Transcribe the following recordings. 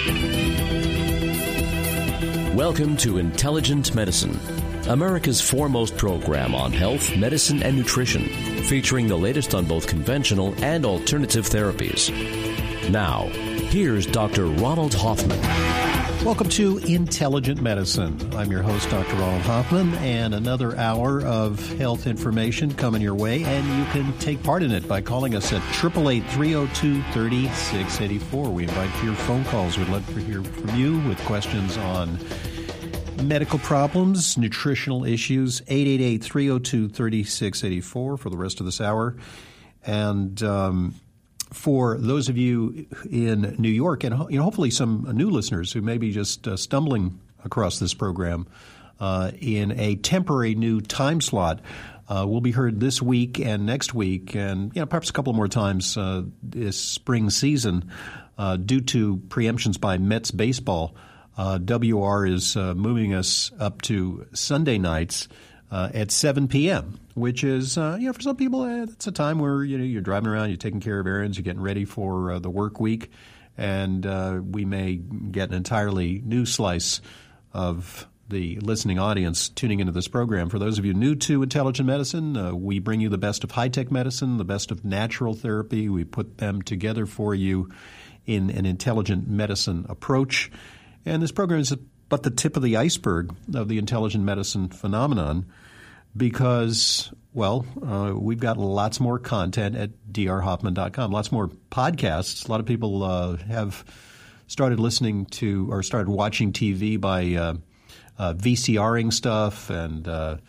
Welcome to Intelligent Medicine, America's foremost program on health, medicine, and nutrition, featuring the latest on both conventional and alternative therapies. Now, here's Dr. Ronald Hoffman. Welcome to Intelligent Medicine. I'm your host, Dr. Ronald Hoffman, and another hour of health information coming your way, and you can take part in it by calling us at 888-302-3684. We invite your phone calls. We'd love to hear from you with questions on medical problems, nutritional issues, 888-302-3684 for the rest of this hour. And for those of you in New York, and hopefully some new listeners who may be just stumbling across this program in a temporary new time slot, will be heard this week and next week, and perhaps a couple more times this spring season due to preemptions by Mets baseball. WR is moving us up to Sunday nights at 7 p.m., which is, for some people, it's a time where, you're driving around, you're taking care of errands, you're getting ready for the work week, and we may get an entirely new slice of the listening audience tuning into this program. For those of you new to Intelligent Medicine, we bring you the best of high-tech medicine, the best of natural therapy. We put them together for you in an intelligent medicine approach. And this program is but the tip of the iceberg of the intelligent medicine phenomenon because, we've got lots more content at drhoffman.com, lots more podcasts. A lot of people have started listening to or started watching TV by VCRing stuff and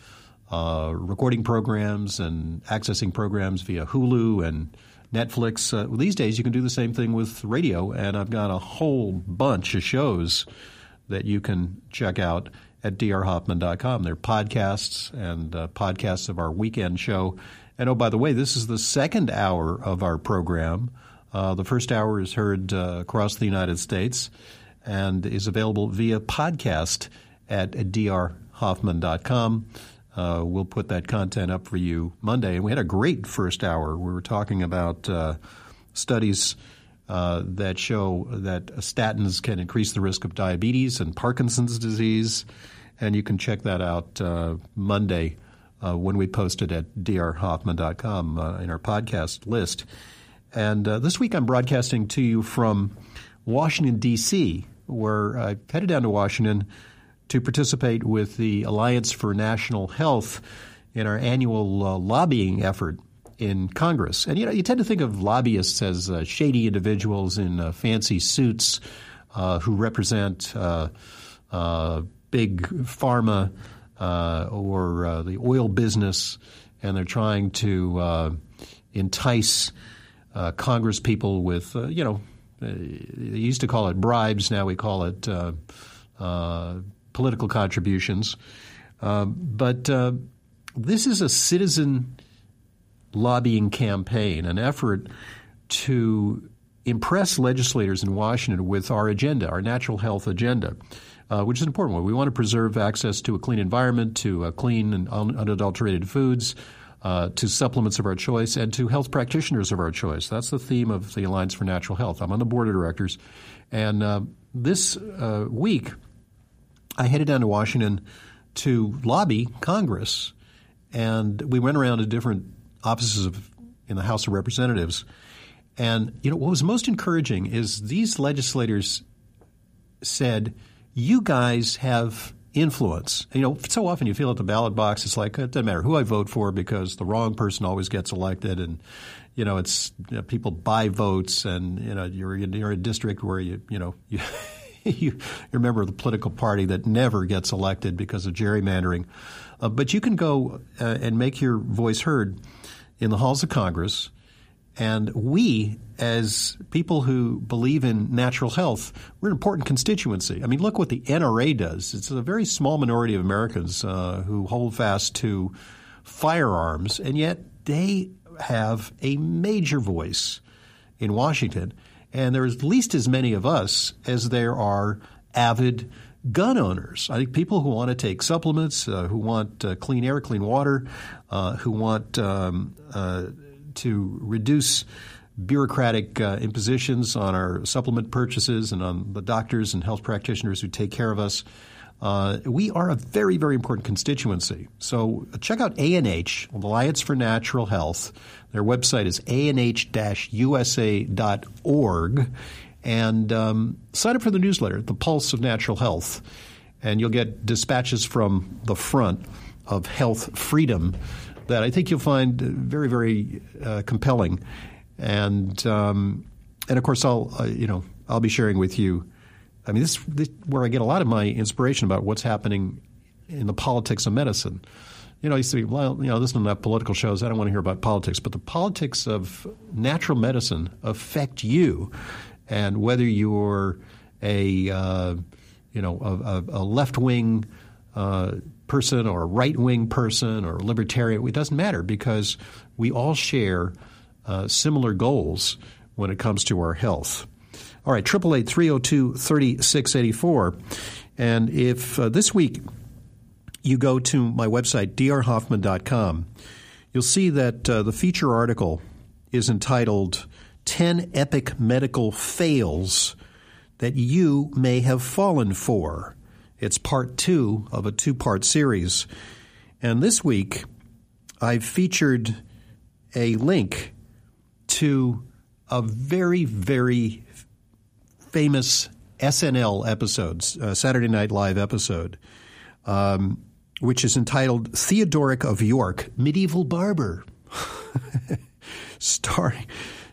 recording programs and accessing programs via Hulu and Netflix. These days you can do the same thing with radio, and I've got a whole bunch of shows that you can check out at drhoffman.com. They're podcasts and podcasts of our weekend show. And, oh, by the way, this is the second hour of our program. The first hour is heard across the United States and is available via podcast at drhoffman.com. We'll put that content up for you Monday. And we had a great first hour. We were talking about studies that show that statins can increase the risk of diabetes and Parkinson's disease. And you can check that out Monday when we post it at drhoffman.com in our podcast list. And this week I'm broadcasting to you from Washington, D.C., where I headed down to Washington to participate with the Alliance for National Health in our annual lobbying effort in Congress. And, you tend to think of lobbyists as shady individuals in fancy suits who represent big pharma or the oil business, and they're trying to entice Congress people with, they used to call it bribes. Now we call it political contributions. But this is a citizen lobbying campaign, an effort to impress legislators in Washington with our agenda, our natural health agenda, which is an important one. We want to preserve access to a clean environment, to clean and unadulterated foods, to supplements of our choice, and to health practitioners of our choice. That's the theme of the Alliance for Natural Health. I'm on the board of directors. And this week, I headed down to Washington to lobby Congress, and we went around to different offices in the House of Representatives. And, what was most encouraging is these legislators said, you guys have influence. So often you feel at the ballot box, it's like, it doesn't matter who I vote for because the wrong person always gets elected. And, it's people buy votes, and, you're in a district where you're a member of the political party that never gets elected because of gerrymandering. But you can go and make your voice heard in the halls of Congress. And we, as people who believe in natural health, we're an important constituency. I mean, look what the NRA does. It's a very small minority of Americans who hold fast to firearms, and yet they have a major voice in Washington. And there's at least as many of us as there are avid gun owners. I think people who want to take supplements, who want clean air, clean water, who want to reduce bureaucratic impositions on our supplement purchases and on the doctors and health practitioners who take care of us. We are a very, very important constituency. So check out ANH, Alliance for Natural Health. Their website is anh-usa.org. And sign up for the newsletter, The Pulse of Natural Health. And you'll get dispatches from the front of health freedom that I think you'll find very, very compelling. And of course, I'll be sharing with you. I mean, this where I get a lot of my inspiration about what's happening in the politics of medicine. I used to be, listen to political shows. I don't want to hear about politics, but the politics of natural medicine affect you, and whether you're a left-wing person or a right-wing person or a libertarian, it doesn't matter because we all share similar goals when it comes to our health. All right, 888-302-3684. And if this week you go to my website, drhoffman.com, you'll see that the feature article is entitled 10 Epic Medical Fails That You May Have Fallen For. It's part 2 of a 2-part series. And this week I've featured a link to a very, very famous SNL episode, Saturday Night Live episode, which is entitled Theodoric of York, Medieval Barber, starring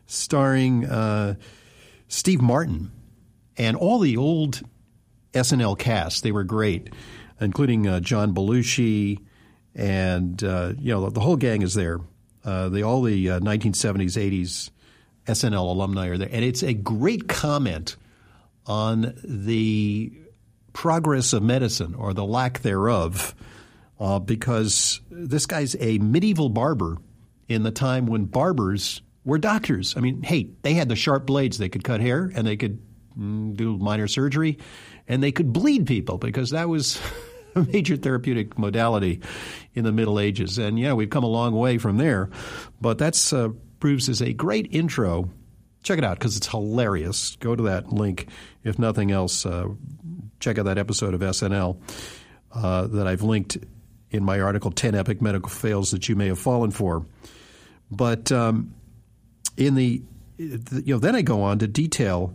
Steve Martin and all the old SNL cast. They were great, including John Belushi, and the whole gang is there. All the 1970s, 80s SNL alumni are there, and it's a great comment on the progress of medicine or the lack thereof, because this guy's a medieval barber in the time when barbers were doctors. I mean, hey, they had the sharp blades. They could cut hair and they could do minor surgery and they could bleed people because that was a major therapeutic modality in the Middle Ages. And, we've come a long way from there. But that's proves as a great intro. Check it out because it's hilarious. Go to that link. If nothing else, check out that episode of SNL that I've linked in my article, 10 Epic Medical Fails That You May Have Fallen For. But then I go on to detail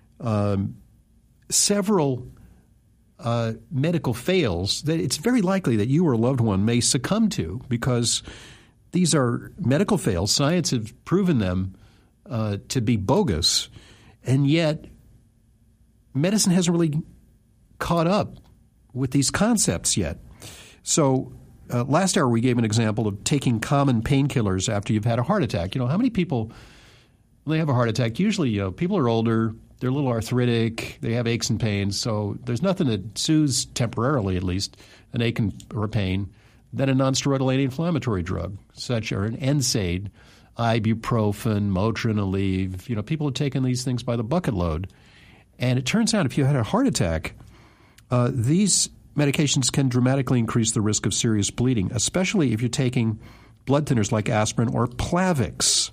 several medical fails that it's very likely that you or a loved one may succumb to because these are medical fails. Science has proven them to be bogus, and yet medicine hasn't really caught up with these concepts yet. So last hour we gave an example of taking common painkillers after you've had a heart attack. How many people, when they have a heart attack, usually people are older, they're a little arthritic, they have aches and pains, so there's nothing that soothes temporarily at least an ache or a pain than a nonsteroidal anti-inflammatory drug, such as an NSAID, ibuprofen, Motrin, Aleve. People have taken these things by the bucket load. And it turns out if you had a heart attack, these medications can dramatically increase the risk of serious bleeding, especially if you're taking blood thinners like aspirin or Plavix.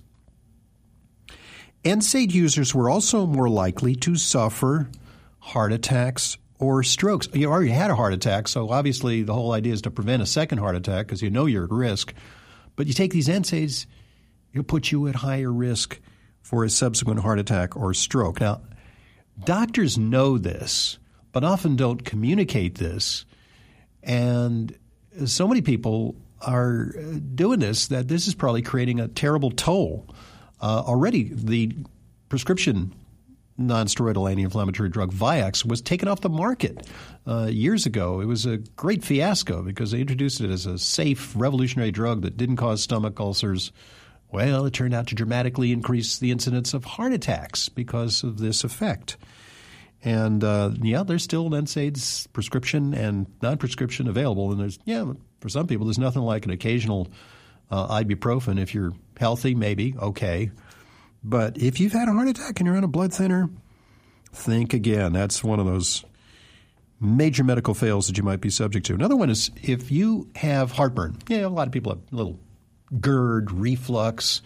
NSAID users were also more likely to suffer heart attacks or strokes. You already had a heart attack, so obviously the whole idea is to prevent a second heart attack because you're at risk. But you take these NSAIDs, it'll put you at higher risk for a subsequent heart attack or stroke. Now, doctors know this, but often don't communicate this. And so many people are doing this that this is probably creating a terrible toll. Already the prescription nonsteroidal anti-inflammatory drug Vioxx was taken off the market years ago. It was a great fiasco because they introduced it as a safe, revolutionary drug that didn't cause stomach ulcers. Well, it turned out to dramatically increase the incidence of heart attacks because of this effect. And, there's still NSAIDs, prescription and non-prescription available. And there's, for some people, there's nothing like an occasional ibuprofen. If you're healthy, maybe, okay. But if you've had a heart attack and you're on a blood thinner, think again. That's one of those major medical fails that you might be subject to. Another one is if you have heartburn. A lot of people have a little GERD, reflux,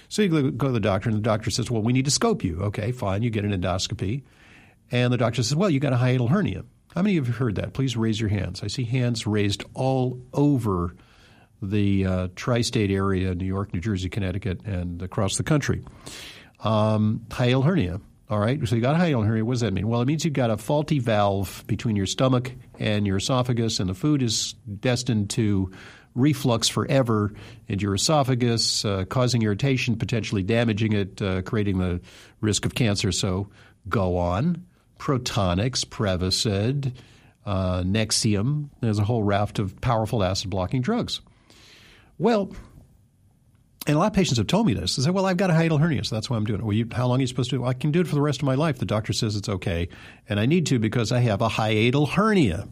So you go to the doctor, and the doctor says, well, we need to scope you. Okay, fine. You get an endoscopy. And the doctor says, well, you got a hiatal hernia. How many of you have heard that? Please raise your hands. I see hands raised all over the tri-state area, New York, New Jersey, Connecticut, and across the country. Hiatal hernia. All right, so you got a hiatal hernia. What does that mean? Well, it means you've got a faulty valve between your stomach and your esophagus, and the food is destined to reflux forever into your esophagus, causing irritation, potentially damaging it, creating the risk of cancer. So go on. Protonix, Prevacid, Nexium. There's a whole raft of powerful acid-blocking drugs. Well, and a lot of patients have told me this. They say, well, I've got a hiatal hernia, so that's why I'm doing it. Well, how long are you supposed to do it? Well, I can do it for the rest of my life. The doctor says it's okay, and I need to because I have a hiatal hernia.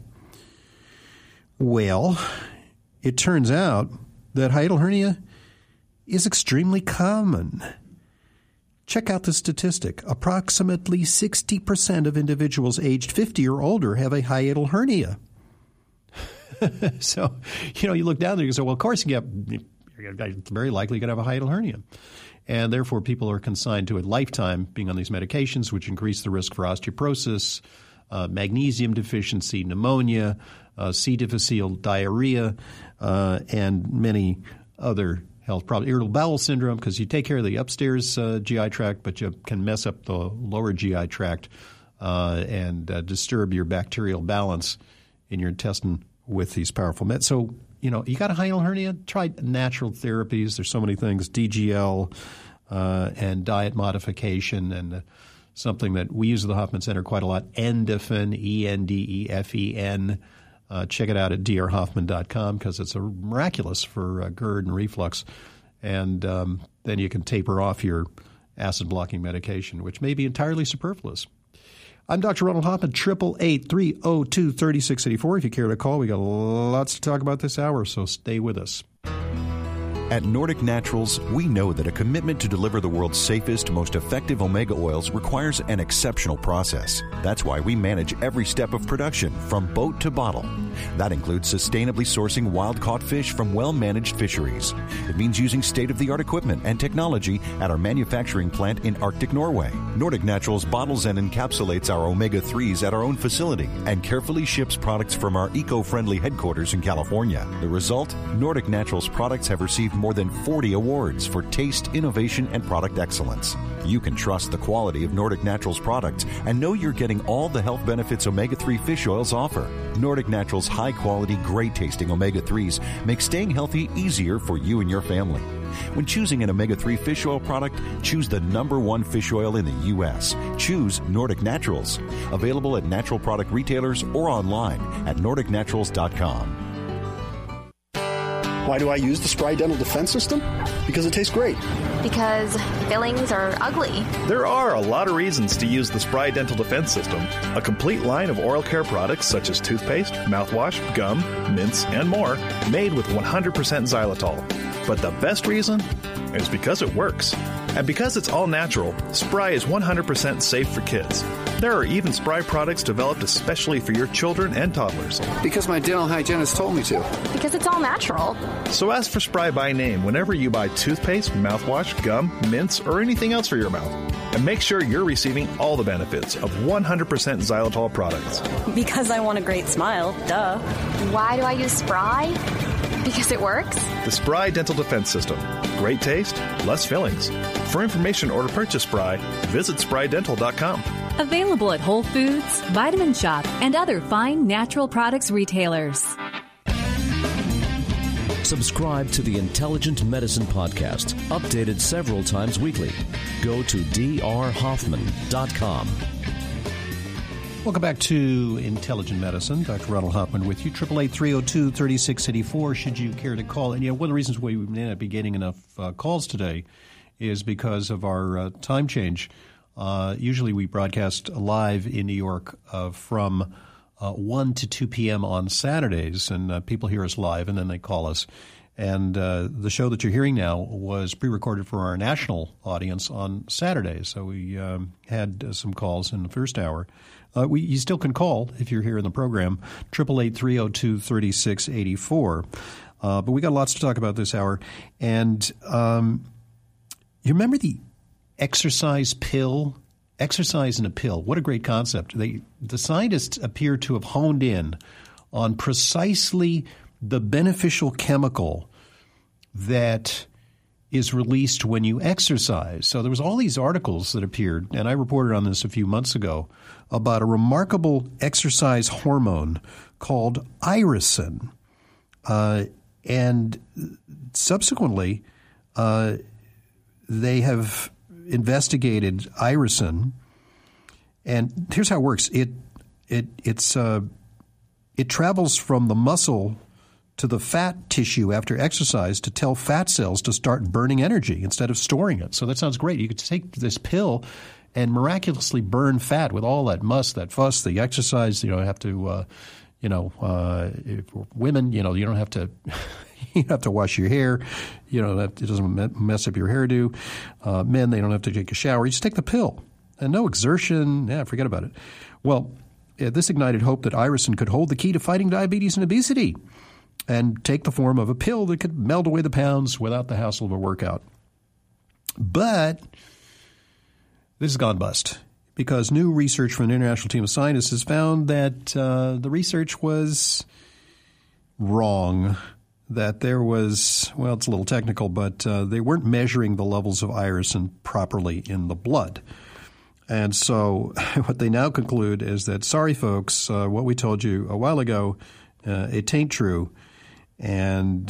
Well, it turns out that hiatal hernia is extremely common. Check out the statistic. Approximately 60% of individuals aged 50 or older have a hiatal hernia. So, you look down there and you say, well, of course it's very likely you're going to have a hiatal hernia. And therefore, people are consigned to a lifetime being on these medications, which increase the risk for osteoporosis, magnesium deficiency, pneumonia, C. difficile diarrhea, and many other health problems. Irritable bowel syndrome, because you take care of the upstairs GI tract, but you can mess up the lower GI tract and disturb your bacterial balance in your intestine with these powerful meds. So, you got a hiatal hernia, try natural therapies. There's so many things, DGL and diet modification, and something that we use at the Hoffman Center quite a lot, Endefen, E-N-D-E-F-E-N. Check it out at drhoffman.com because it's miraculous for GERD and reflux. And then you can taper off your acid-blocking medication, which may be entirely superfluous. I'm Dr. Ronald Hoffman, 888-302-3684. If you care to call, we got lots to talk about this hour, so stay with us. At Nordic Naturals, we know that a commitment to deliver the world's safest, most effective omega oils requires an exceptional process. That's why we manage every step of production, from boat to bottle. That includes sustainably sourcing wild-caught fish from well-managed fisheries. It means using state-of-the-art equipment and technology at our manufacturing plant in Arctic Norway. Nordic Naturals bottles and encapsulates our omega-3s at our own facility and carefully ships products from our eco-friendly headquarters in California. The result? Nordic Naturals products have received more than 40 awards for taste, innovation, and product excellence. You can trust the quality of Nordic Naturals products and know you're getting all the health benefits omega-3 fish oils offer. Nordic Naturals high-quality, great-tasting omega-3s make staying healthy easier for you and your family. When choosing an omega-3 fish oil product, choose the #1 fish oil in the U.S. Choose Nordic Naturals. Available at natural product retailers or online at nordicnaturals.com. Why do I use the Spry Dental Defense System? Because it tastes great. Because fillings are ugly. There are a lot of reasons to use the Spry Dental Defense System, a complete line of oral care products such as toothpaste, mouthwash, gum, mints, and more, made with 100% xylitol. But the best reason is because it works. And because it's all natural, Spry is 100% safe for kids. There are even Spry products developed especially for your children and toddlers. Because my dental hygienist told me to. Because it's all natural. So ask for Spry by name whenever you buy toothpaste, mouthwash, gum, mints, or anything else for your mouth. And make sure you're receiving all the benefits of 100% xylitol products. Because I want a great smile, duh. Why do I use Spry? Because it works? The Spry Dental Defense System. Great taste, less fillings. For information or to purchase Spry, visit sprydental.com. Available at Whole Foods, Vitamin Shop, and other fine natural products retailers. Subscribe to the Intelligent Medicine Podcast, updated several times weekly. Go to drhoffman.com. Welcome back to Intelligent Medicine. Dr. Ronald Hoffman with you. 888-302-3684 should you care to call. And one of the reasons why we may not be getting enough calls today is because of our time change. Usually we broadcast live in New York from 1 to 2 p.m. on Saturdays, and people hear us live, and then they call us. And the show that you're hearing now was pre-recorded for our national audience on Saturday. So we had some calls in the first hour. You still can call if you're here in the program, 888-302-3684. But we got lots to talk about this hour. And You remember the exercise pill? Exercise in a pill. What a great concept. The scientists appear to have honed in on precisely the beneficial chemical that is released when you exercise. So there was all these articles that appeared, and I reported on this a few months ago, about a remarkable exercise hormone called irisin. And subsequently, they have investigated irisin, and here's how it works. It travels from the muscle to the fat tissue after exercise to tell fat cells to start burning energy instead of storing it. So that sounds great. You could take this pill and miraculously burn fat with all that muss, that fuss, the exercise. You don't have to, women, you don't have to, you don't have to wash your hair. That it doesn't mess up your hairdo. Men, they don't have to take a shower. You just take the pill and no exertion. Yeah, forget about it. Well, this ignited hope that irisin could hold the key to fighting diabetes and obesity and take the form of a pill that could melt away the pounds without the hassle of a workout. But this has gone bust because new research from an international team of scientists has found that the research was wrong, that there was, well, it's a little technical, but they weren't measuring the levels of irisin properly in the blood. And so what they now conclude is that, sorry, folks, what we told you a while ago, it ain't true. And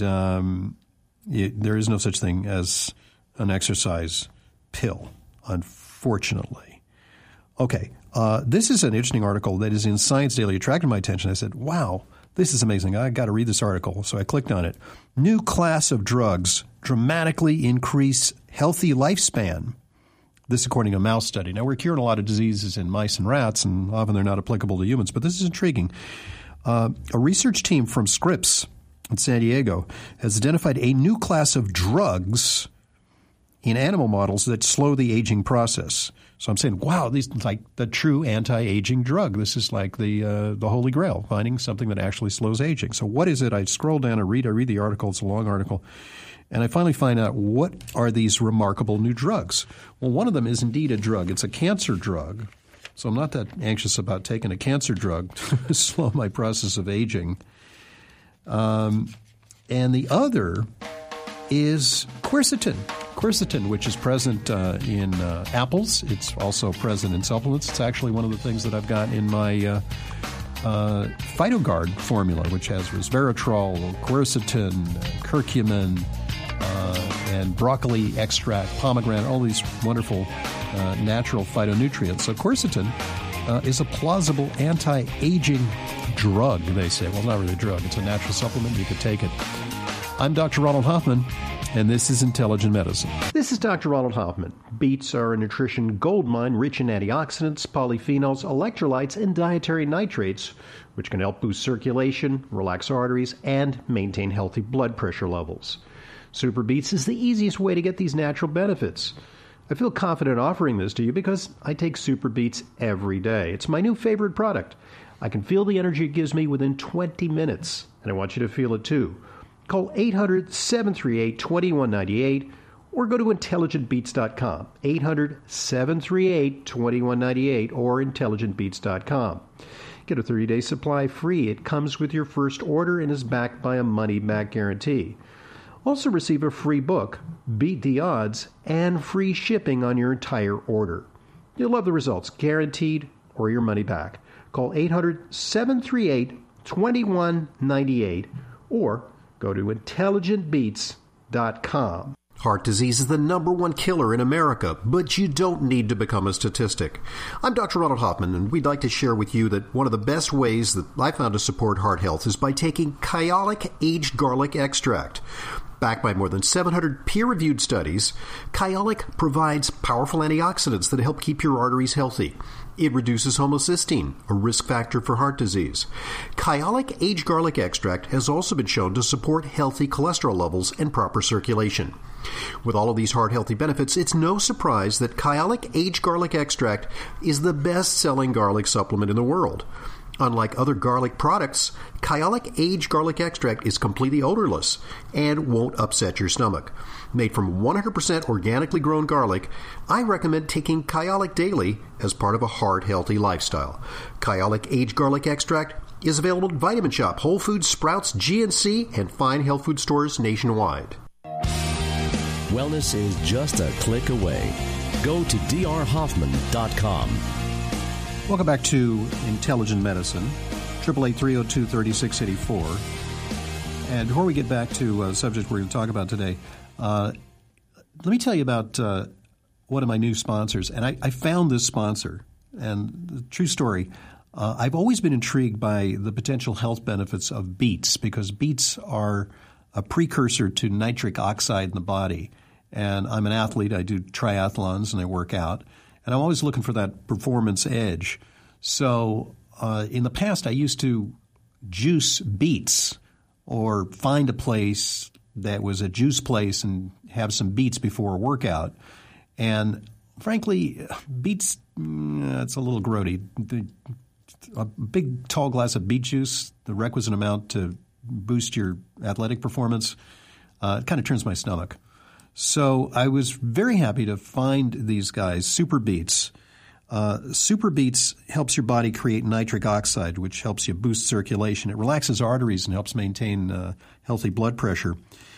there is no such thing as an exercise pill, unfortunately. Okay, this is an interesting article that is in Science Daily. It attracted my attention. I said, wow, this is amazing. I got to read this article. So I clicked on it. New class of drugs dramatically increase healthy lifespan. This according to a mouse study. Now, we're curing a lot of diseases in mice and rats, and often they're not applicable to humans, but this is intriguing. A research team from Scripps in San Diego has identified a new class of drugs in animal models that slow the aging process. So I'm saying, wow, this is like the true anti-aging drug. This is like the holy grail, finding something that actually slows aging. So what is it? I scroll down and read the article. It's a long article. And I finally find out, what are these remarkable new drugs? Well, one of them is indeed a drug. It's a cancer drug. So I'm not that anxious about taking a cancer drug to slow my process of aging. And the other is quercetin. Quercetin, which is present in apples. It's also present in supplements. It's actually one of the things that I've got in my PhytoGuard formula, which has resveratrol, quercetin, curcumin, and broccoli extract, pomegranate, all these wonderful natural phytonutrients. So quercetin is a plausible anti-aging drug, they say. Well, not really a drug. It's a natural supplement. You could take it. I'm Dr. Ronald Hoffman, and this is Intelligent Medicine. This is Dr. Ronald Hoffman. Beets are a nutrition goldmine rich in antioxidants, polyphenols, electrolytes, and dietary nitrates, which can help boost circulation, relax arteries, and maintain healthy blood pressure levels. Super Beets is the easiest way to get these natural benefits. I feel confident offering this to you because I take Super Beets every day. It's my new favorite product. I can feel the energy it gives me within 20 minutes, and I want you to feel it too. Call 800-738-2198 or go to intelligentbeats.com, 800-738-2198 or intelligentbeats.com. Get a 30-day supply free. It comes with your first order and is backed by a money-back guarantee. Also receive a free book, Beat the Odds, and free shipping on your entire order. You'll love the results, guaranteed, or your money back. Call 800-738-2198 or go to intelligentbeats.com. Heart disease is the #1 killer in America, but you don't need to become a statistic. I'm Dr. Ronald Hoffman, and we'd like to share with you that one of the best ways that I found to support heart health is by taking Kyolic Aged Garlic Extract. Backed by more than 700 peer-reviewed studies, Kyolic provides powerful antioxidants that help keep your arteries healthy. It reduces homocysteine, a risk factor for heart disease. Kyolic Aged Garlic Extract has also been shown to support healthy cholesterol levels and proper circulation. With all of these heart-healthy benefits, it's no surprise that Kyolic Aged Garlic Extract is the best-selling garlic supplement in the world. Unlike other garlic products, Kyolic Aged Garlic Extract is completely odorless and won't upset your stomach. Made from 100% organically grown garlic, I recommend taking Kyolic daily as part of a heart-healthy lifestyle. Kyolic Aged Garlic Extract is available at Vitamin Shoppe, Whole Foods, Sprouts, GNC, and fine health food stores nationwide. Wellness is just a click away. Go to drhoffman.com. Welcome back to Intelligent Medicine, 888-302-3684. And before we get back to the subject we're going to talk about today, let me tell you about one of my new sponsors. And I found this sponsor, and the true story, I've always been intrigued by the potential health benefits of beets because beets are a precursor to nitric oxide in the body. And I'm an athlete. I do triathlons and I work out. And I'm always looking for that performance edge. So in the past, I used to juice beets or find a place that was a juice place and have some beets before a workout. And frankly, beets, it's a little grody. A big, tall glass of beet juice, the requisite amount to boost your athletic performance, it kind of turns my stomach. So I was very happy to find these guys, Super Beets. Super Beets helps your body create nitric oxide, which helps you boost circulation. It relaxes arteries and helps maintain healthy blood pressure.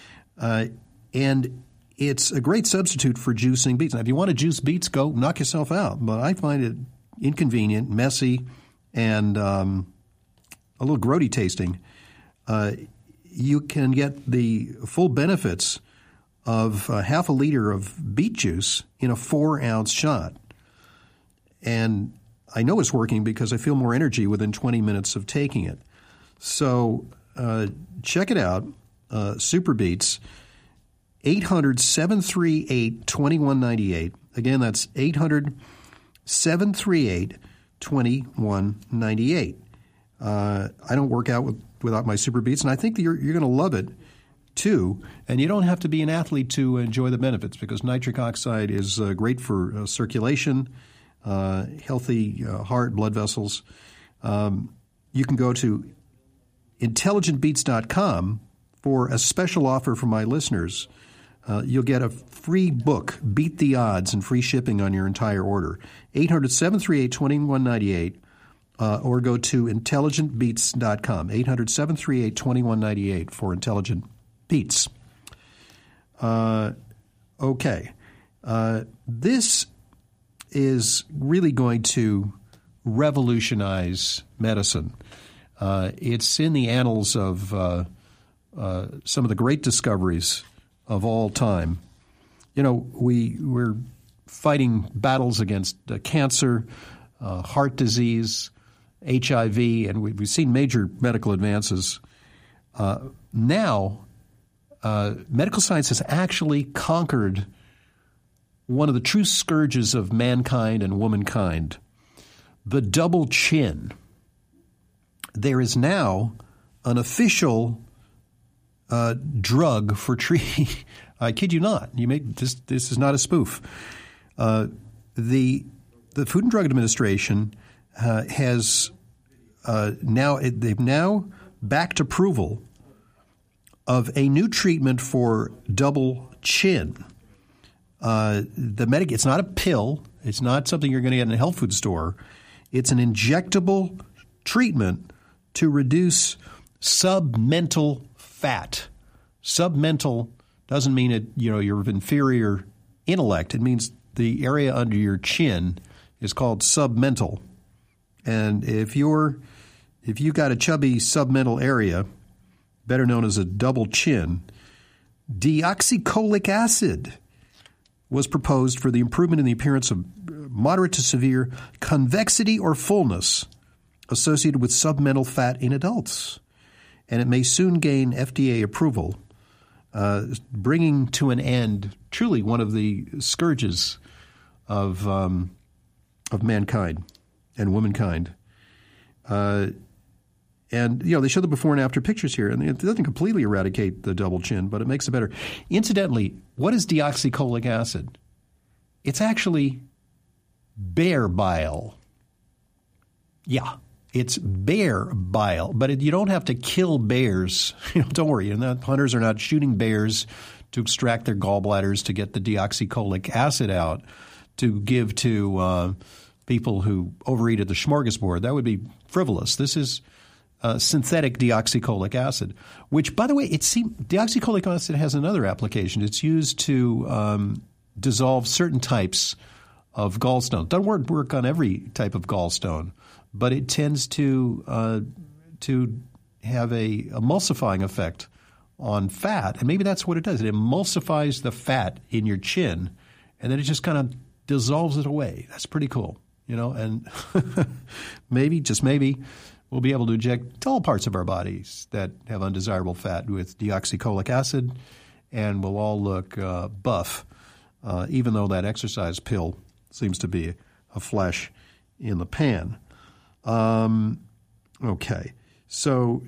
And it's a great substitute for juicing beets. Now, if you want to juice beets, go knock yourself out. But I find it inconvenient, messy, and a little grody tasting. You can get the full benefits of half a liter of beet juice in a 4-ounce shot. And I know it's working because I feel more energy within 20 minutes of taking it. So check it out, Super Beets, 800-738-2198. Again, that's 800-738-2198. I don't work out without my Super Beets, and I think that you're going to love it too. And you don't have to be an athlete to enjoy the benefits because nitric oxide is great for circulation, healthy heart, blood vessels. You can go to intelligentbeats.com for a special offer for my listeners. You'll get a free book, Beat the Odds, and free shipping on your entire order. 800-738-2198. Or go to intelligentbeats.com, 800-738-2198 for Intelligent Beats. Okay. This is really going to revolutionize medicine. It's in the annals of some of the great discoveries of all time. You know, we're fighting battles against cancer, heart disease, HIV, and we've seen major medical advances. Now, medical science has actually conquered one of the true scourges of mankind and womankind, the double chin. There is now an official drug for treating. I kid you not. This is not a spoof. The Food and Drug Administration has they've now backed approval of a new treatment for double chin. It's not a pill. It's not something you're going to get in a health food store. It's an injectable treatment to reduce submental fat. Submental doesn't mean you're of inferior intellect. It means the area under your chin is called submental. And if you got a chubby submental area, better known as a double chin, deoxycholic acid was proposed for the improvement in the appearance of moderate to severe convexity or fullness associated with submental fat in adults. And it may soon gain FDA approval, bringing to an end truly one of the scourges of mankind and womankind. And, they show the before and after pictures here, and it doesn't completely eradicate the double chin, but it makes it better. Incidentally, what is deoxycholic acid? It's actually bear bile. Yeah, It's bear bile, but you don't have to kill bears. Don't worry. Hunters are not shooting bears to extract their gallbladders to get the deoxycholic acid out to give to people who overeat at the smorgasbord. That would be frivolous. This is synthetic deoxycholic acid, which, by the way, deoxycholic acid has another application. It's used to dissolve certain types of gallstone. Doesn't work on every type of gallstone, but it tends to have a emulsifying effect on fat, and maybe that's what it does. It emulsifies the fat in your chin, and then it just kind of dissolves it away. That's pretty cool, and maybe, just maybe, we'll be able to inject all parts of our bodies that have undesirable fat with deoxycholic acid, and we'll all look buff, even though that exercise pill seems to be a flash in the pan. Okay, so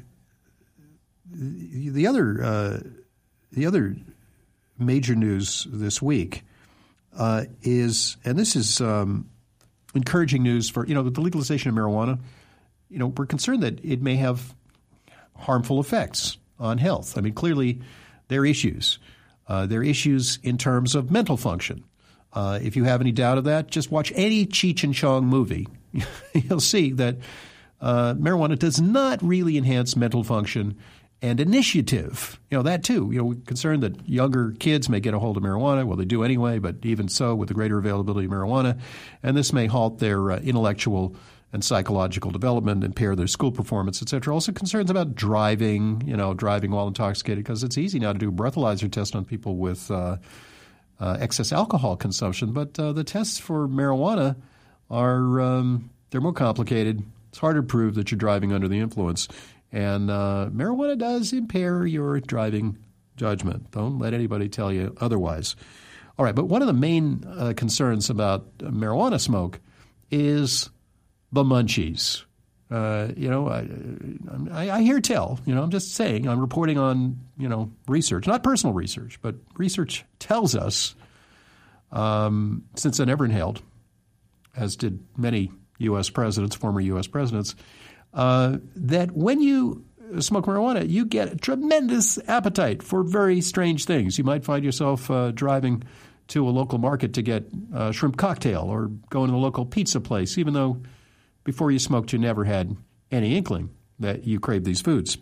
the other major news this week is, and this is encouraging news for the legalization of marijuana. We're concerned that it may have harmful effects on health. I mean, clearly there are issues. There are issues in terms of mental function. If you have any doubt of that, just watch any Cheech and Chong movie. You'll see that marijuana does not really enhance mental function and initiative. That too. We're concerned that younger kids may get a hold of marijuana. Well, they do anyway, but even so, with the greater availability of marijuana, and this may halt their intellectual and psychological development, impair their school performance, et cetera. Also concerns about driving, driving while intoxicated, because it's easy now to do a breathalyzer test on people with excess alcohol consumption. But the tests for marijuana are they're more complicated. It's harder to prove that you're driving under the influence. And marijuana does impair your driving judgment. Don't let anybody tell you otherwise. All right, but one of the main concerns about marijuana smoke is the munchies. I hear tell. I'm just saying. I'm reporting on research, not personal research, but research tells us, since I never inhaled, as did many U.S. presidents, former U.S. presidents, that when you smoke marijuana, you get a tremendous appetite for very strange things. You might find yourself driving to a local market to get a shrimp cocktail or going to the local pizza place, even though before you smoked you never had any inkling that you crave these foods.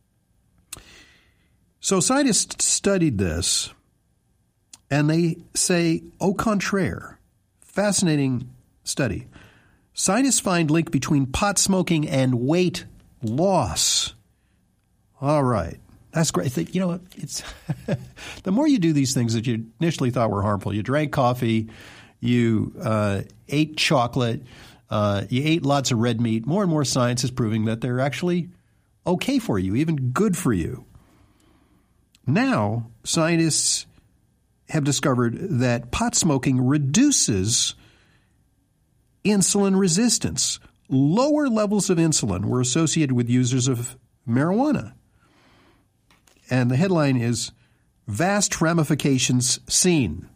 So scientists studied this, and they say, au contraire, fascinating study. Scientists find link between pot smoking and weight loss. All right. That's great. It's the more you do these things that you initially thought were harmful, you drank coffee, you ate chocolate, you ate lots of red meat, more and more science is proving that they're actually okay for you, even good for you. Now, scientists have discovered that pot smoking reduces insulin resistance. Lower levels of insulin were associated with users of marijuana. And the headline is, Vast Ramifications Seen.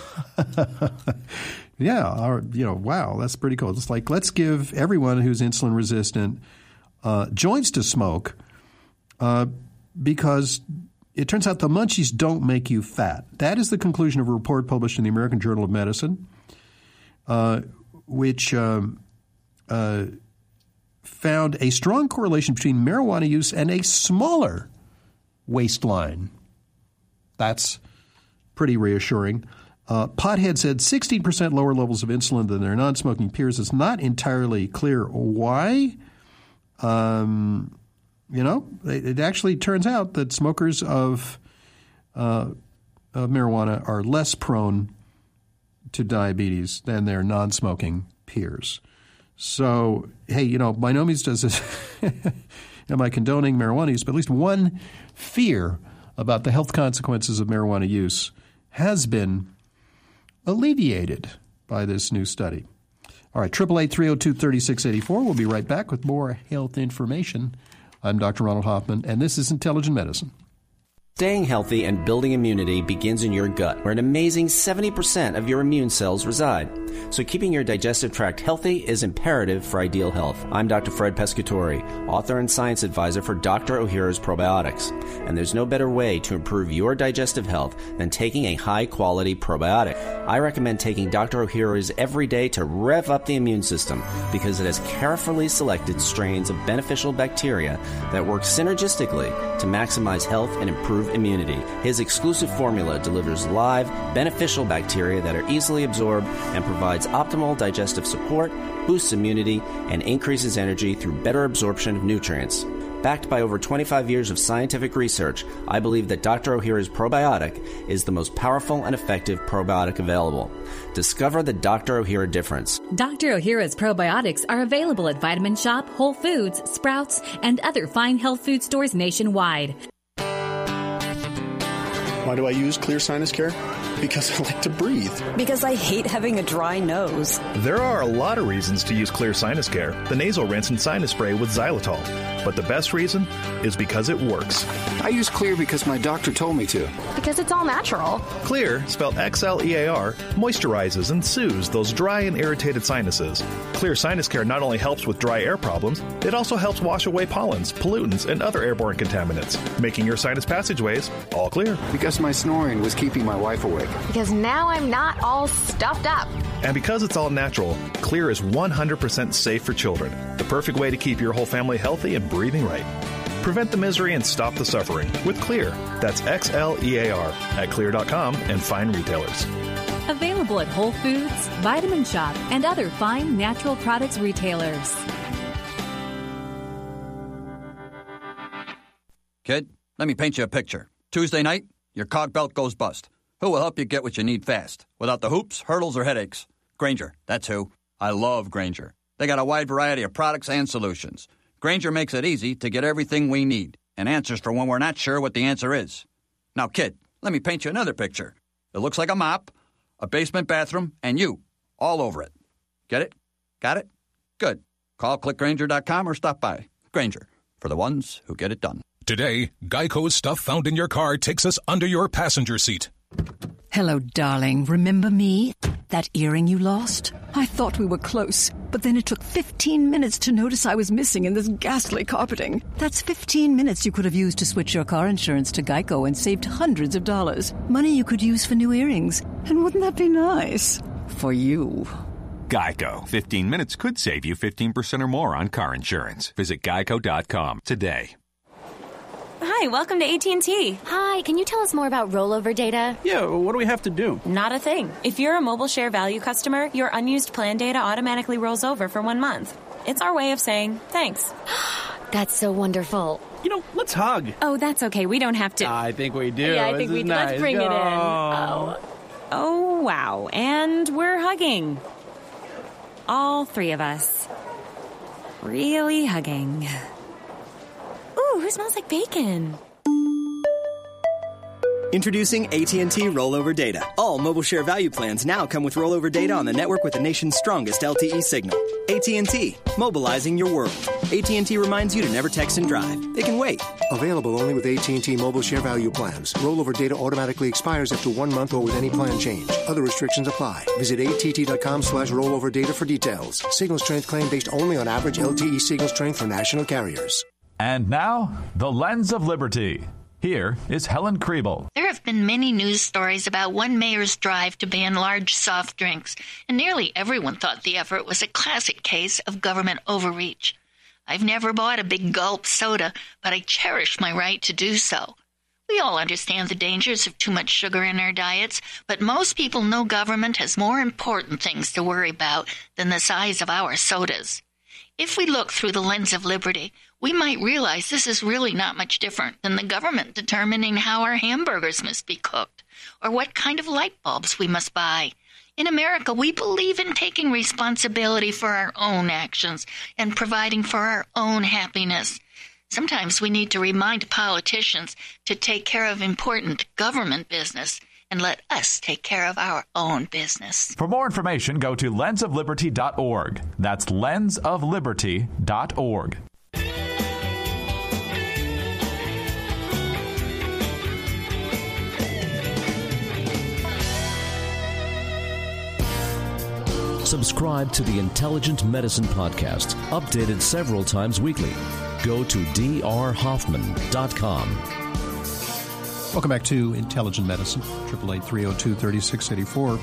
Yeah, wow, that's pretty cool. It's like, let's give everyone who's insulin resistant joints to smoke because it turns out the munchies don't make you fat. That is the conclusion of a report published in the American Journal of Medicine, which found a strong correlation between marijuana use and a smaller waistline. That's pretty reassuring. Potheads had 16% lower levels of insulin than their non-smoking peers. It's not entirely clear why. It actually turns out that smokers of marijuana are less prone to diabetes than their non-smoking peers. So, hey, by no means does this am I condoning marijuana use, but at least one fear about the health consequences of marijuana use has been alleviated by this new study. All right, 888-302-3684. We'll be right back with more health information. I'm Dr. Ronald Hoffman, and this is Intelligent Medicine. Staying healthy and building immunity begins in your gut, where an amazing 70% of your immune cells reside. So keeping your digestive tract healthy is imperative for ideal health. I'm Dr. Fred Pescatori, author and science advisor for Dr. Ohhira's Probiotics. And there's no better way to improve your digestive health than taking a high-quality probiotic. I recommend taking Dr. Ohhira's every day to rev up the immune system because it has carefully selected strains of beneficial bacteria that work synergistically to maximize health and improve immunity. His exclusive formula delivers live, beneficial bacteria that are easily absorbed and provides optimal digestive support, boosts immunity, and increases energy through better absorption of nutrients. Backed by over 25 years of scientific research, I believe that Dr. Ohhira's probiotic is the most powerful and effective probiotic available. Discover the Dr. Ohhira difference. Dr. Ohhira's probiotics are available at Vitamin Shoppe, Whole Foods, Sprouts, and other fine health food stores nationwide. Why do I use Clear Sinus Care? Because I like to breathe. Because I hate having a dry nose. There are a lot of reasons to use Clear Sinus Care, the nasal rinse and sinus spray with xylitol. But the best reason is because it works. I use Clear because my doctor told me to. Because it's all natural. Clear, spelled Xlear, moisturizes and soothes those dry and irritated sinuses. Clear Sinus Care not only helps with dry air problems, it also helps wash away pollens, pollutants, and other airborne contaminants, making your sinus passageways all clear. Because my snoring was keeping my wife awake. Because now I'm not all stuffed up. And because it's all natural, Clear is 100% safe for children. The perfect way to keep your whole family healthy and breathing right. Prevent the misery and stop the suffering with Clear. That's Xlear at Clear.com and fine retailers. Available at Whole Foods, Vitamin Shoppe, and other fine natural products retailers. Kid, let me paint you a picture. Tuesday night, your cog belt goes bust. Who will help you get what you need fast, without the hoops, hurdles, or headaches? Grainger, that's who. I love Grainger. They got a wide variety of products and solutions. Grainger makes it easy to get everything we need, and answers for when we're not sure what the answer is. Now, kid, let me paint you another picture. It looks like a mop, a basement bathroom, and you, all over it. Get it? Got it? Good. Call clickgrainger.com or stop by. Grainger, for the ones who get it done. Today, Geico's stuff found in your car takes us under your passenger seat. Hello, darling. Remember me? That earring you lost? I thought we were close, but then it took 15 minutes to notice I was missing in this ghastly carpeting. That's 15 minutes you could have used to switch your car insurance to Geico and saved hundreds of dollars. Money you could use for new earrings. And wouldn't that be nice? For you. Geico. 15 minutes could save you 15% or more on car insurance. Visit geico.com today. Hi, welcome to AT&T. Hi, can you tell us more about rollover data? Yeah, what do we have to do? Not a thing. If you're a Mobile Share Value customer, your unused plan data automatically rolls over for 1 month. It's our way of saying thanks. That's so wonderful. You know, let's hug. Oh, that's okay. We don't have to. I think we do. Yeah, I think we do. Nice. Let's bring it in. Oh, wow. And we're hugging. All three of us. Really hugging. Ooh, who smells like bacon? Introducing AT&T Rollover Data. All Mobile Share Value plans now come with rollover data on the network with the nation's strongest LTE signal. AT&T, mobilizing your world. AT&T reminds you to never text and drive. It can wait. Available only with AT&T Mobile Share Value plans. Rollover data automatically expires after 1 month or with any plan change. Other restrictions apply. Visit att.com/rollover data for details. Signal strength claim based only on average LTE signal strength for national carriers. And now, the Lens of Liberty. Here is Helen Kriebel. There have been many news stories about one mayor's drive to ban large soft drinks, and nearly everyone thought the effort was a classic case of government overreach. I've never bought a big gulp soda, but I cherish my right to do so. We all understand the dangers of too much sugar in our diets, but most people know government has more important things to worry about than the size of our sodas. If we look through the lens of liberty, we might realize this is really not much different than the government determining how our hamburgers must be cooked or what kind of light bulbs we must buy. In America, we believe in taking responsibility for our own actions and providing for our own happiness. Sometimes we need to remind politicians to take care of important government business and let us take care of our own business. For more information, go to lensofliberty.org. That's lensofliberty.org. Subscribe to the Intelligent Medicine Podcast, updated several times weekly. Go to drhoffman.com. Welcome back to Intelligent Medicine, 888-302-3684.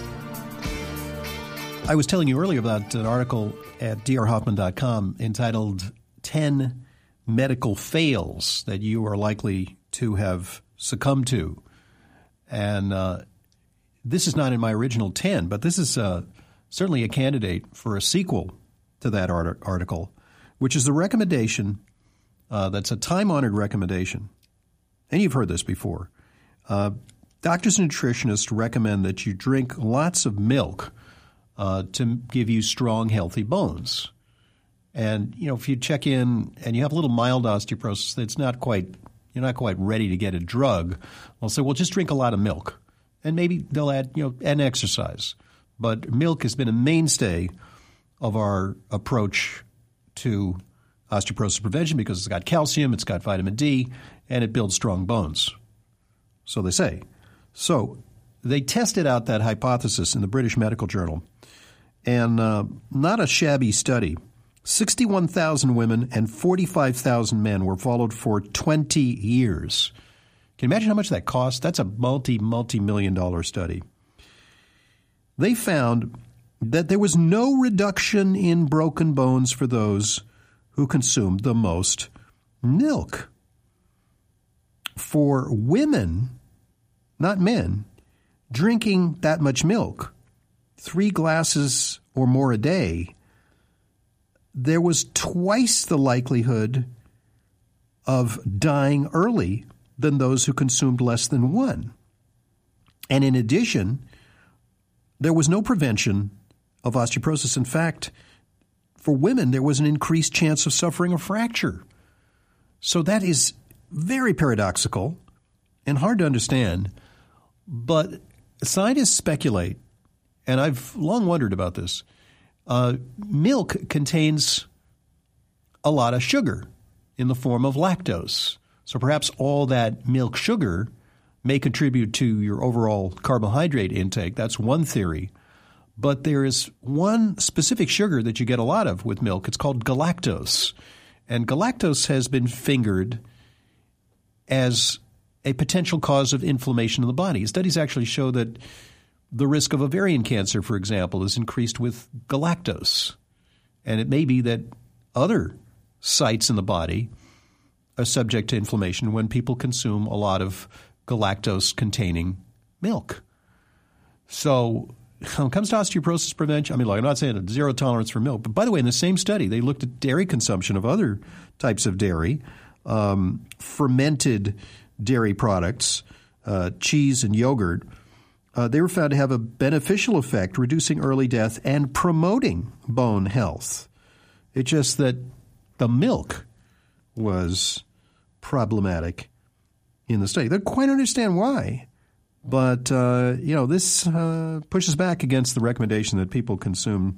I was telling you earlier about an article at drhoffman.com entitled 10 Medical Fails That You Are Likely to Have Succumbed to. And this is not in my original 10, but this is certainly a candidate for a sequel to that article, which is the recommendation that's a time-honored recommendation. And you've heard this before. Doctors and nutritionists recommend that you drink lots of milk to give you strong, healthy bones. And, you know, if you check in and you have a little mild osteoporosis that's you're not quite ready to get a drug, they'll say, well, just drink a lot of milk. And maybe they'll add, and exercise. But milk has been a mainstay of our approach to osteoporosis prevention because it's got calcium, it's got vitamin D, and it builds strong bones. So they say. So they tested out that hypothesis in the British Medical Journal. And not a shabby study. 61,000 women and 45,000 men were followed for 20 years. Can you imagine how much that costs? That's a multi-million-dollar study. They found that there was no reduction in broken bones for those who consumed the most milk. For women, not men, drinking that much milk, 3 glasses or more a day, there was twice the likelihood of dying early than those who consumed less than 1. And in addition, there was no prevention of osteoporosis. In fact, for women, there was an increased chance of suffering a fracture. So that is very paradoxical and hard to understand. But scientists speculate, and I've long wondered about this, milk contains a lot of sugar in the form of lactose. So perhaps all that milk sugar may contribute to your overall carbohydrate intake. That's one theory. But there is one specific sugar that you get a lot of with milk. It's called galactose. And galactose has been fingered as a potential cause of inflammation in the body. Studies actually show that the risk of ovarian cancer, for example, is increased with galactose. And it may be that other sites in the body are subject to inflammation when people consume a lot of galactose-containing milk. So when it comes to osteoporosis prevention, I'm not saying zero tolerance for milk. But by the way, in the same study, they looked at dairy consumption of other types of dairy, fermented dairy products, cheese and yogurt. They were found to have a beneficial effect, reducing early death and promoting bone health. It's just that the milk was problematic in the study. They don't quite understand why. But, this pushes back against the recommendation that people consume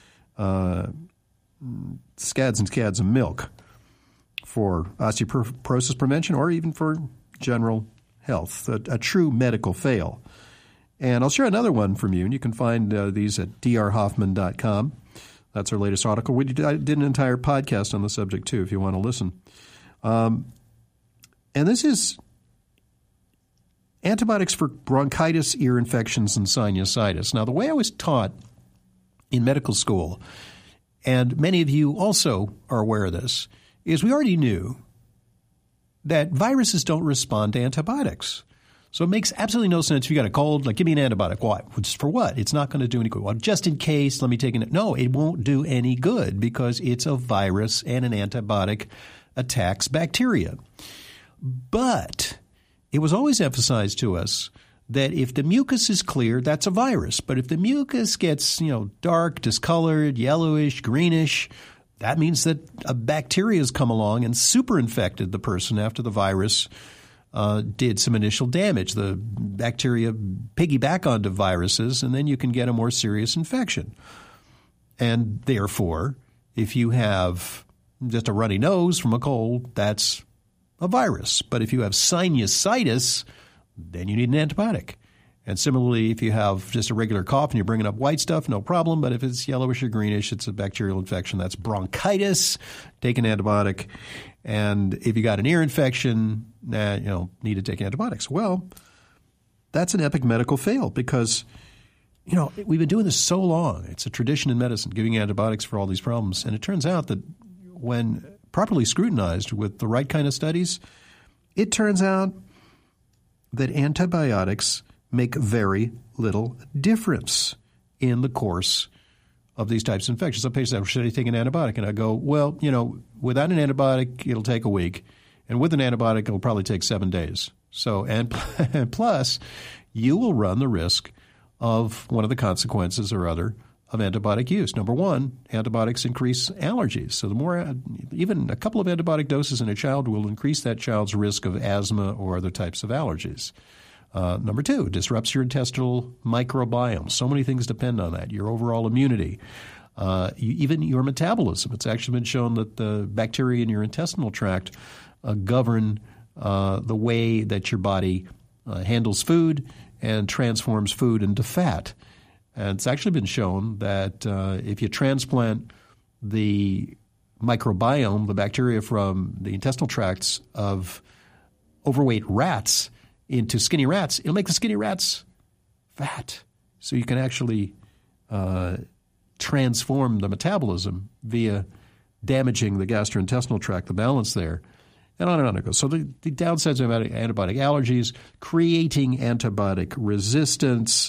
scads and scads of milk for osteoporosis prevention or even for general health, a true medical fail. And I'll share another one from you, and you can find these at drhoffman.com. That's our latest article. I did an entire podcast on the subject, too, if you want to listen. And this is antibiotics for bronchitis, ear infections, and sinusitis. Now, the way I was taught in medical school, and many of you also are aware of this, is we already knew that viruses don't respond to antibiotics. So it makes absolutely no sense if you got a cold, like give me an antibiotic. Why? For what? It's not going to do any good. Well, just in case, let me take it. No, it won't do any good because it's a virus and an antibiotic attacks bacteria. But it was always emphasized to us that if the mucus is clear, that's a virus. But if the mucus gets, dark, discolored, yellowish, greenish, that means that a bacteria has come along and superinfected the person after the virus did some initial damage. The bacteria piggyback onto viruses, and then you can get a more serious infection. And therefore, if you have just a runny nose from a cold, that's a virus. But if you have sinusitis, then you need an antibiotic. And similarly, if you have just a regular cough and you're bringing up white stuff, no problem. But if it's yellowish or greenish, it's a bacterial infection. That's bronchitis. Take an antibiotic. And if you got an ear infection, need to take antibiotics. Well, that's an epic medical fail because, we've been doing this so long. It's a tradition in medicine, giving antibiotics for all these problems. And it turns out that when properly scrutinized with the right kind of studies, it turns out that antibiotics make very little difference in the course of these types of infections. Some patients say, should I take an antibiotic? And I go, well, without an antibiotic, it'll take a week. And with an antibiotic, it'll probably take 7 days. So, and plus, you will run the risk of one of the consequences or other of antibiotic use. Number one, antibiotics increase allergies. So the more, even a couple of antibiotic doses in a child will increase that child's risk of asthma or other types of allergies. Number two, disrupts your intestinal microbiome. So many things depend on that. Your overall immunity, even your metabolism. It's actually been shown that the bacteria in your intestinal tract govern the way that your body handles food and transforms food into fat. And it's actually been shown that if you transplant the microbiome, the bacteria from the intestinal tracts of overweight rats into skinny rats, it'll make the skinny rats fat. So you can actually transform the metabolism via damaging the gastrointestinal tract, the balance there. And on it goes. So the downsides of antibiotic allergies, creating antibiotic resistance.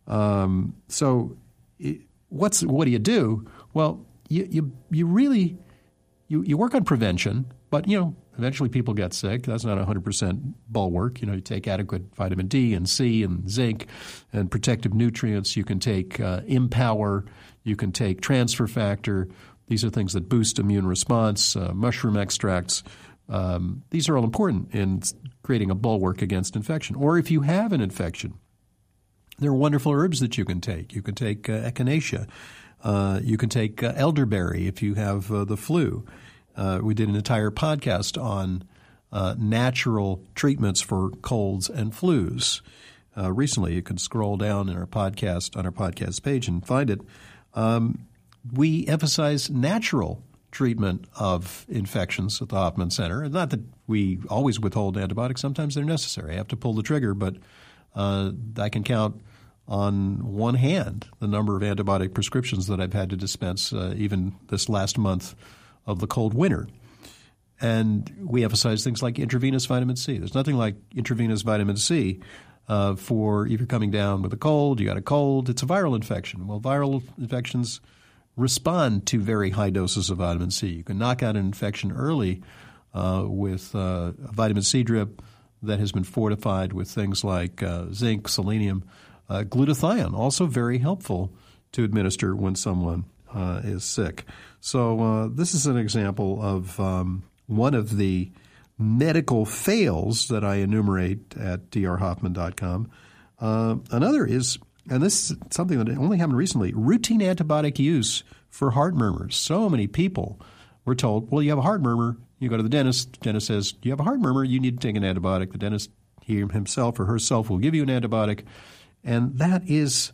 So what do you do? Well, you really work on prevention, but eventually people get sick. That's not 100% bulwark. You take adequate vitamin D and C and zinc and protective nutrients. You can take Empower. You can take transfer factor. These are things that boost immune response. Mushroom extracts. These are all important in creating a bulwark against infection. Or if you have an infection, there are wonderful herbs that you can take. You can take echinacea. You can take elderberry if you have the flu. We did an entire podcast on natural treatments for colds and flus recently. You can scroll down in our podcast on our podcast page and find it. We emphasize natural treatment of infections at the Hoffman Center. Not that we always withhold antibiotics. Sometimes they're necessary. I have to pull the trigger, but I can count on one hand the number of antibiotic prescriptions that I've had to dispense even this last month of the cold winter. And we emphasize things like intravenous vitamin C. There's nothing like intravenous vitamin C for if you're coming down with a cold, you got a cold, it's a viral infection. Well, viral infections respond to very high doses of vitamin C. You can knock out an infection early with a vitamin C drip that has been fortified with things like zinc, selenium, glutathione, also very helpful to administer when someone is sick. So this is an example of one of the medical fails that I enumerate at drhoffman.com. Another is, and this is something that only happened recently, routine antibiotic use for heart murmurs. So many people were told, well, you have a heart murmur, you go to the dentist. The dentist says, you have a heart murmur, you need to take an antibiotic. The dentist, he himself or herself, will give you an antibiotic. And that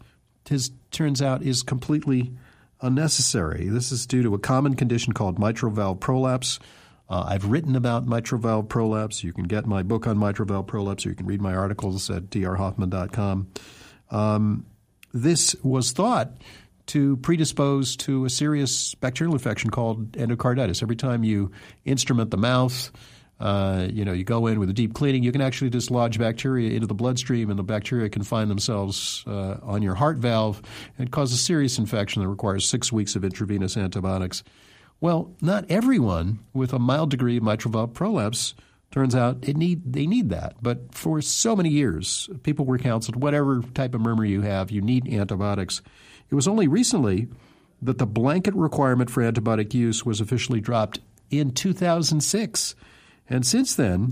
turns out is completely unnecessary. This is due to a common condition called mitral valve prolapse. I've written about mitral valve prolapse. You can get my book on mitral valve prolapse, or you can read my articles at drhoffman.com. This was thought to predispose to a serious bacterial infection called endocarditis. Every time you instrument the mouth, you go in with a deep cleaning, you can actually dislodge bacteria into the bloodstream, and the bacteria can find themselves on your heart valve and cause a serious infection that requires 6 weeks of intravenous antibiotics. Well, not everyone with a mild degree of mitral valve prolapse turns out they need that. But for so many years, people were counseled, whatever type of murmur you have, you need antibiotics. It was only recently that the blanket requirement for antibiotic use was officially dropped in 2006. And since then,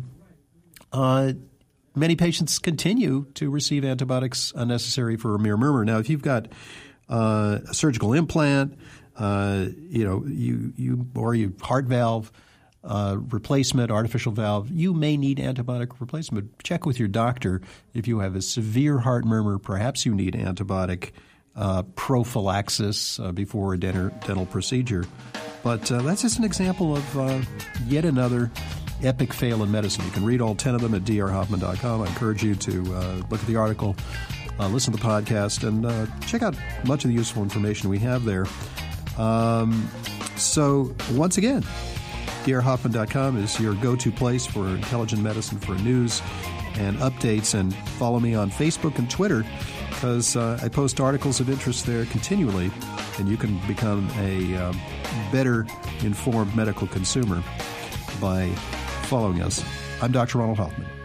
many patients continue to receive antibiotics unnecessary for a mere murmur. Now, if you've got a surgical implant, or your heart valve, replacement, artificial valve, you may need antibiotic replacement. Check with your doctor. If you have a severe heart murmur, perhaps you need antibiotic prophylaxis before a dental procedure. But that's just an example of yet another epic fail in medicine. You can read all 10 of them at drhoffman.com. I encourage you to look at the article, listen to the podcast, and check out much of the useful information we have there. So once again, drhoffman.com is your go-to place for intelligent medicine, for news and updates. And follow me on Facebook and Twitter, because I post articles of interest there continually, and you can become a better informed medical consumer by following us. I'm Dr. Ronald Hoffman.